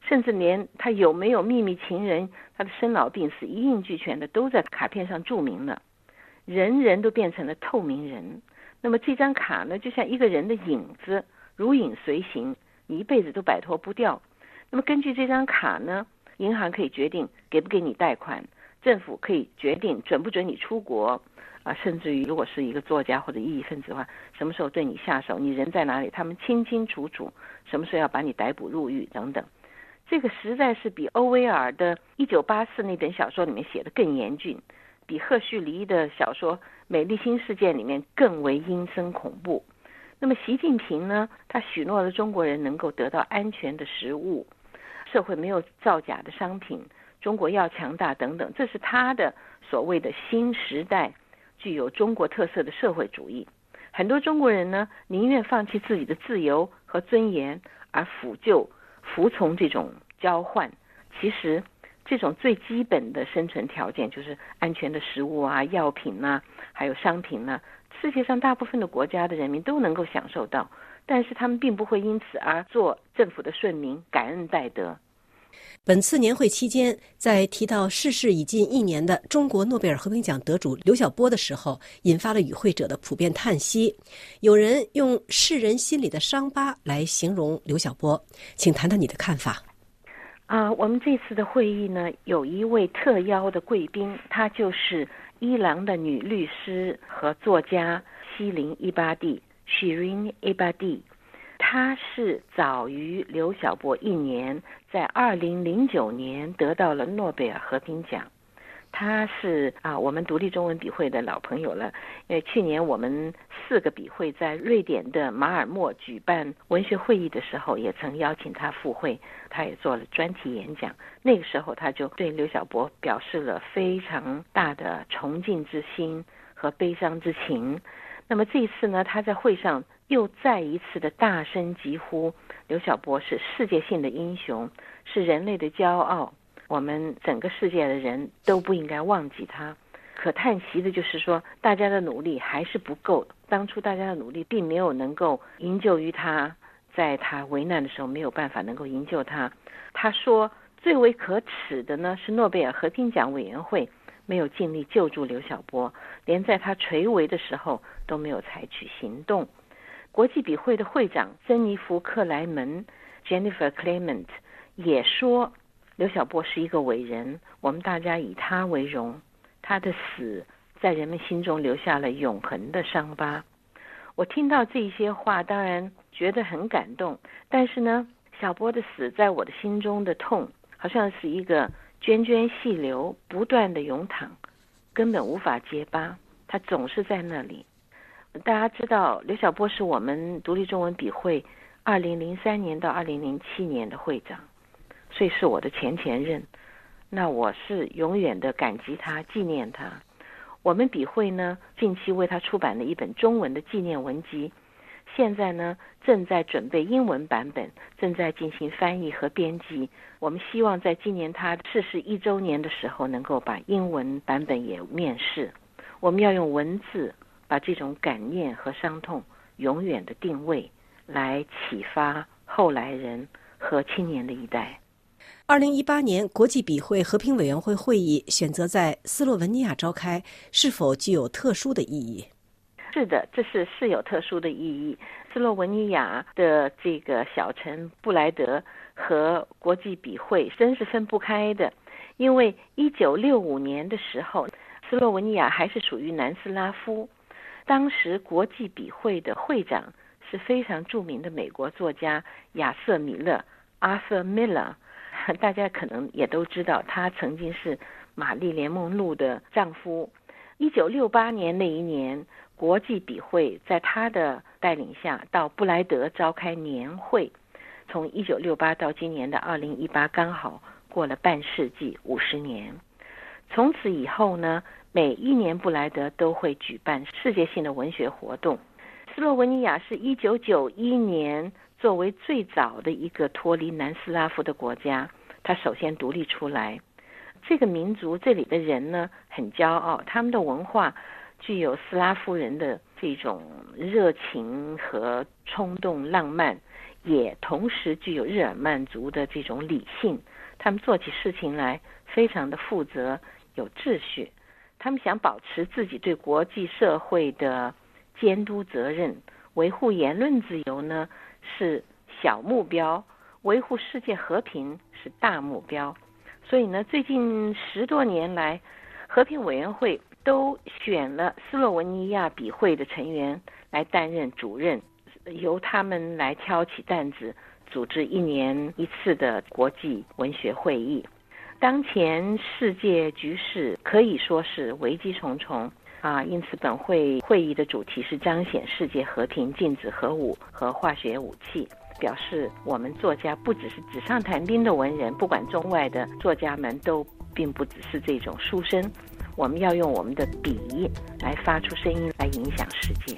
甚至连他有没有秘密情人，他的生老病死一应俱全的都在卡片上注明了，人人都变成了透明人。那么这张卡呢，就像一个人的影子，如影随形，你一辈子都摆脱不掉。那么根据这张卡呢，银行可以决定给不给你贷款，政府可以决定准不准你出国啊，甚至于如果是一个作家或者异议分子的话，什么时候对你下手，你人在哪里，他们清清楚楚，什么时候要把你逮捕入狱等等。这个实在是比欧威尔的一九八四那本小说里面写的更严峻，比赫胥黎的小说《美丽新世界》里面更为阴森恐怖。那么习近平呢，他许诺了中国人能够得到安全的食物，社会没有造假的商品，中国要强大等等，这是他的所谓的新时代具有中国特色的社会主义。很多中国人呢，宁愿放弃自己的自由和尊严，而俯就服从这种交换。其实这种最基本的生存条件就是安全的食物啊、药品啊，还有商品啊，世界上大部分的国家的人民都能够享受到，但是他们并不会因此而做政府的顺民，感恩戴德。 本次年会期间，在提到逝世已近一年的中国诺贝尔和平奖得主刘晓波的时候，引发了与会者的普遍叹息。有人用世人心里的伤疤来形容刘晓波，请谈谈你的看法。 啊，我们这次的会议呢，有一位特邀的贵宾，她就是伊朗的女律师和作家希林伊巴蒂 Shirin Ebadi。他是早于刘晓波一年，在二零零九年得到了诺贝尔和平奖。他是啊，我们独立中文笔会的老朋友了，因为去年我们四个笔会在瑞典的马尔默举办文学会议的时候，也曾邀请他赴会，他也做了专题演讲。那个时候他就对刘晓波表示了非常大的崇敬之心和悲伤之情。那么这一次呢，他在会上又再一次的大声疾呼，刘晓波是世界性的英雄，是人类的骄傲，我们整个世界的人都不应该忘记他。可叹息的就是说，大家的努力还是不够，当初大家的努力并没有能够营救于他，在他危难的时候没有办法能够营救他。他说最为可耻的呢，是诺贝尔和平奖委员会没有尽力救助刘晓波，连在他垂危的时候都没有采取行动。国际笔会的会长珍妮弗·克莱门 Jennifer Clement 也说，刘晓波是一个伟人，我们大家以他为荣，他的死在人们心中留下了永恒的伤疤。我听到这些话，当然觉得很感动，但是呢，晓波的死在我的心中的痛，好像是一个涓涓细流，不断的涌淌，根本无法结疤，它总是在那里。大家知道，刘晓波是我们独立中文笔会二零零三年到二零零七年的会长，所以是我的前前任。那我是永远的感激他，纪念他。我们笔会呢，近期为他出版了一本中文的纪念文集，现在呢正在准备英文版本，正在进行翻译和编辑。我们希望在纪念他逝世一周年的时候，能够把英文版本也面世。我们要用文字把这种感念和伤痛永远的定位，来启发后来人和青年的一代。 二零一八年国际笔会和平委员会会议选择在斯洛文尼亚召开，是否具有特殊的意义？ 是的，这是是有特殊的意义。斯洛文尼亚的这个小城布莱德和国际笔会真是分不开的，因为一九六五年的时候，斯洛文尼亚还是属于南斯拉夫，当时国际笔会的会长是非常著名的美国作家亚瑟·米勒 Arthur Miller， 大家可能也都知道，他曾经是玛丽莲·梦露的丈夫。一九六八年那一年，国际笔会在他的带领下到布莱德召开年会，从一九六八到今年的二零一八，刚好过了半世纪，五十年。从此以后呢，每一年布莱德都会举办世界性的文学活动。斯洛文尼亚是一九九一年作为最早的一个脱离南斯拉夫的国家，他首先独立出来。这个民族这里的人呢很骄傲，他们的文化具有斯拉夫人的这种热情和冲动浪漫， 也同时具有日耳曼族的这种理性，他们做起事情来非常的负责，有秩序。他们想保持自己对国际社会的监督责任，维护言论自由呢是小目标，维护世界和平是大目标。所以呢，最近十多年来，和平委员会都选了斯洛文尼亚笔会的成员来担任主任，由他们来挑起担子，组织一年一次的国际文学会议。当前世界局势可以说是危机重重啊，因此本会会议的主题是彰显世界和平，禁止核武和化学武器，表示我们作家不只是纸上谈兵的文人，不管中外的作家们都并不只是这种书生，我们要用我们的笔来发出声音，来影响世界。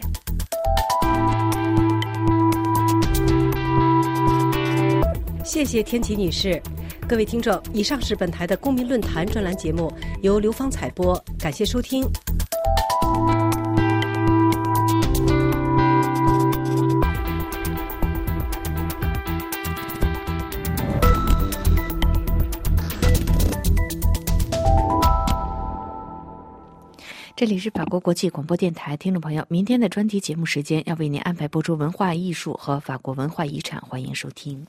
谢谢天琪女士。各位听众，以上是本台的公民论坛专栏节目，由刘芳采播，感谢收听。 这里是法国国际广播电台，听众朋友，明天的专题节目时间要为您安排播出文化艺术和法国文化遗产，欢迎收听。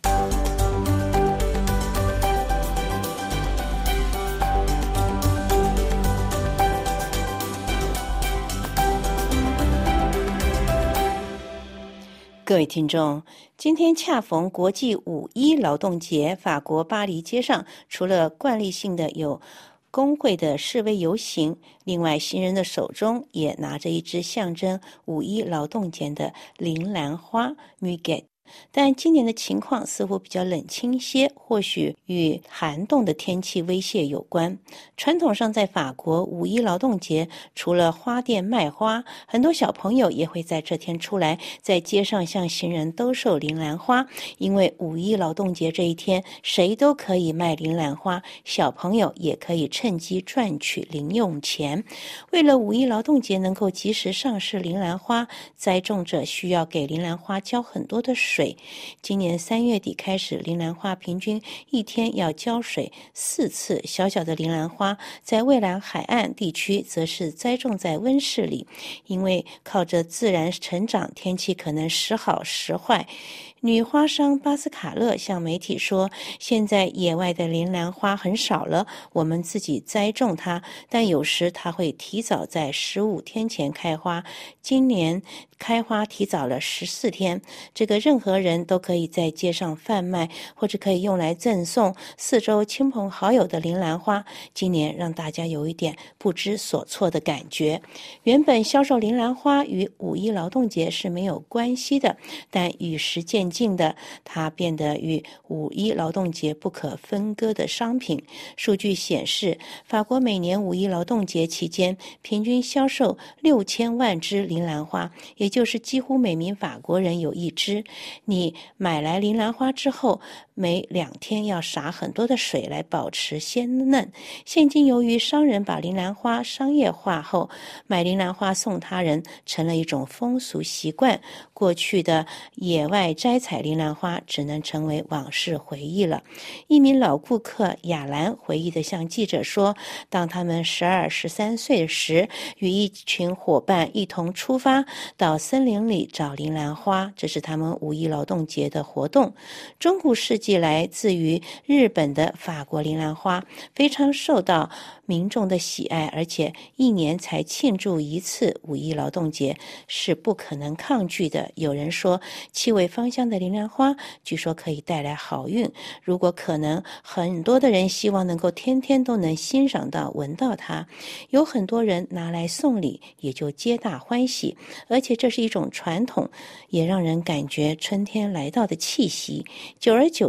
各位听众，今天恰逢国际五一劳动节，法国巴黎街上除了惯例性的有工会的示威游行，另外行人的手中也拿着一支象征五一劳动节的铃兰花 muguet。但今年的情况似乎比较冷清些，或许与寒冻的天气威胁有关。传统上在法国，五一劳动节除了花店卖花，很多小朋友也会在这天出来，在街上向行人兜售铃兰花。因为五一劳动节这一天，谁都可以卖铃兰花，小朋友也可以趁机赚取零用钱。为了五一劳动节能够及时上市铃兰花，栽种者需要给铃兰花浇很多的水。今年三月底开始，铃兰花平均一天要浇水四次。小小的铃兰花在蔚蓝海岸地区则是栽种在温室里，因为靠着自然成长，天气可能时好时坏。女花商巴斯卡勒向媒体说，现在野外的铃兰花很少了，我们自己栽种它，但有时它会提早在十五天前开花，今年开花提早了十四天。这个任何人都可以在街上贩卖，或者可以用来赠送四周亲朋好友的铃兰花，今年让大家有一点不知所措的感觉。原本销售铃兰花与五一劳动节是没有关系的，但与时渐进的，它变得与五一劳动节不可分割的商品。数据显示，法国每年五一劳动节期间平均销售六千万支铃兰花，也就是几乎每名法国人有一支。你买来铃兰花之后，每两天要洒很多的水来保持鲜嫩。现今由于商人把铃兰花商业化后，买铃兰花送他人成了一种风俗习惯，过去的野外摘采铃兰花只能成为往事回忆了。一名老顾客亚兰回忆地向记者说，当他们十二、十三岁时，与一群伙伴一同出发到森林里找铃兰花，这是他们五一劳动节的活动。中古世纪来自于日本的法国铃兰花非常受到民众的喜爱，而且一年才庆祝一次五一劳动节是不可能抗拒的。有人说，气味芳香的铃兰花据说可以带来好运，如果可能，很多的人希望能够天天都能欣赏到闻到它。有很多人拿来送礼，也就皆大欢喜，而且这是一种传统，也让人感觉春天来到的气息。久而久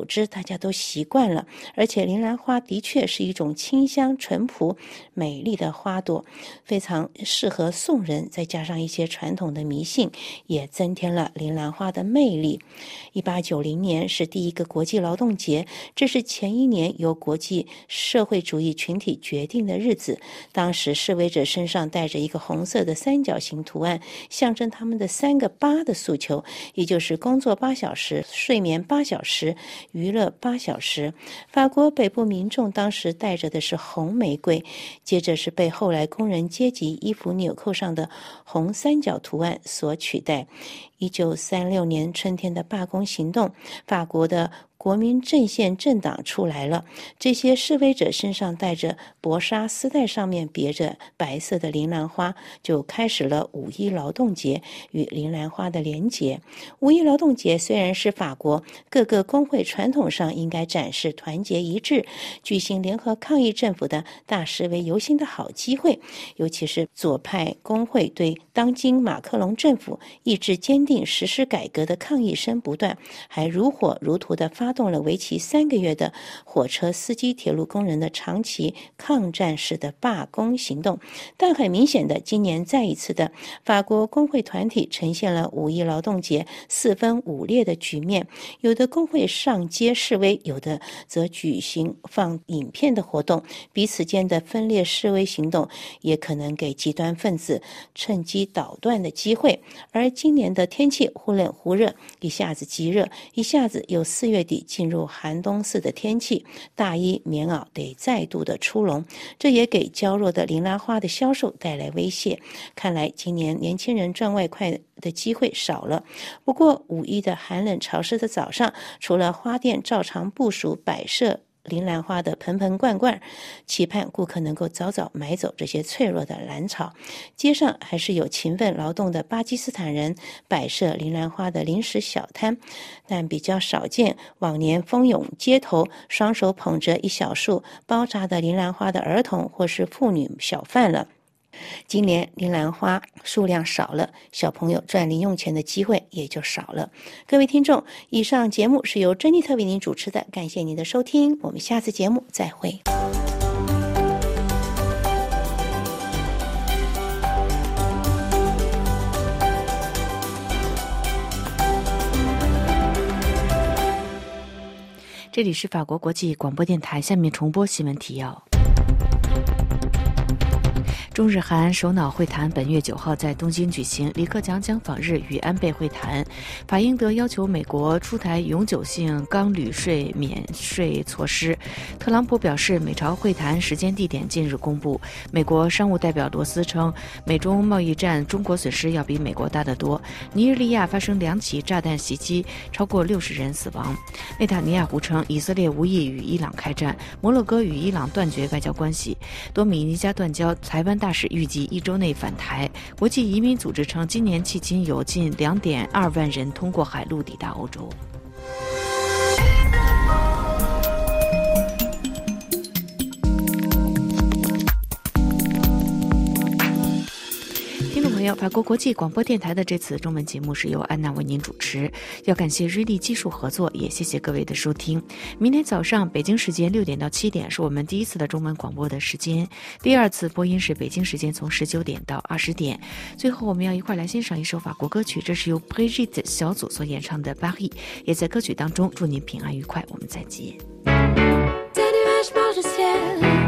之，大家都习惯了。而且铃兰花的确是一种清香淳朴美丽的花朵，非常适合送人，再加上一些传统的迷信，也增添了铃兰花的魅力。一八九零年是第一个国际劳动节，这是前一年由国际社会主义群体决定的日子。当时示威者身上带着一个红色的三角形图案，象征他们的三个八的诉求，也就是工作八小时、睡眠八小时、娱乐八小时。法国北部民众当时带着的是红玫瑰，接着是被后来工人阶级衣服纽扣上的红三角图案所取代。一九三六年春天的罢工行动，法国的国民阵线政党出来了，这些示威者身上带着薄纱丝带，上面别着白色的铃兰花，就开始了五一劳动节与铃兰花的连结。五一劳动节虽然是法国各个工会传统上应该展示团结一致、举行联合抗议政府的大示威游行的好机会，尤其是左派工会对当今马克龙政府意志坚定实施改革的抗议声不断，还如火如荼地发动了为期三个月的火车司机、铁路工人的长期抗战式的罢工行动。但很明显的，今年再一次的法国工会团体呈现了五一劳动节四分五裂的局面，有的工会上街示威，有的则举行放影片的活动，彼此间的分裂示威行动也可能给极端分子趁机捣乱的机会。而今年的天气忽冷忽热，一下子极热，一下子有四月底进入寒冬似的天气，大衣棉袄得再度的出笼，这也给娇弱的铃兰花的销售带来威胁。看来今年年轻人赚外快的机会少了。不过五一的寒冷潮湿的早上，除了花店照常部署摆设铃兰花的盆盆罐罐，期盼顾客能够早早买走这些脆弱的兰草。街上还是有勤奋劳动的巴基斯坦人摆设铃兰花的临时小摊，但比较少见往年蜂拥街头双手捧着一小束包扎的铃兰花的儿童或是妇女小贩了。今年铃兰花数量少了，小朋友赚零用钱的机会也就少了。各位听众，以上节目是由珍妮特为您主持的，感谢您的收听，我们下次节目再会。 这里是法国国际广播电台，下面重播新闻提要。中日韩首脑会谈本月九号在东京举行，李克强将访日与安倍会谈。法英德要求美国出台永久性钢铝税免税措施。特朗普表示，美朝会谈时间地点近日公布。美国商务代表罗斯称，美中贸易战中国损失要比美国大得多。尼日利亚发生两起炸弹袭击，超过六十人死亡。内塔尼亚胡称，以色列无意与伊朗开战。摩洛哥与伊朗断绝外交关系。多米尼加断交，台湾大使预计一周内返台。国际移民组织称，今年迄今有近两点二万人通过海路抵达欧洲。朋友，法国国际广播电台的这次中文节目是由安娜为您主持，要感谢瑞丽技术合作，也谢谢各位的收听。明天早上北京时间六点到七点是我们第一次的中文广播的时间，第二次播音是北京时间从十九点到二十点。最后我们要一块来欣赏一首法国歌曲，这是由 Brigitte 小组所演唱的 Paris， 也在歌曲当中祝您平安愉快，我们再见。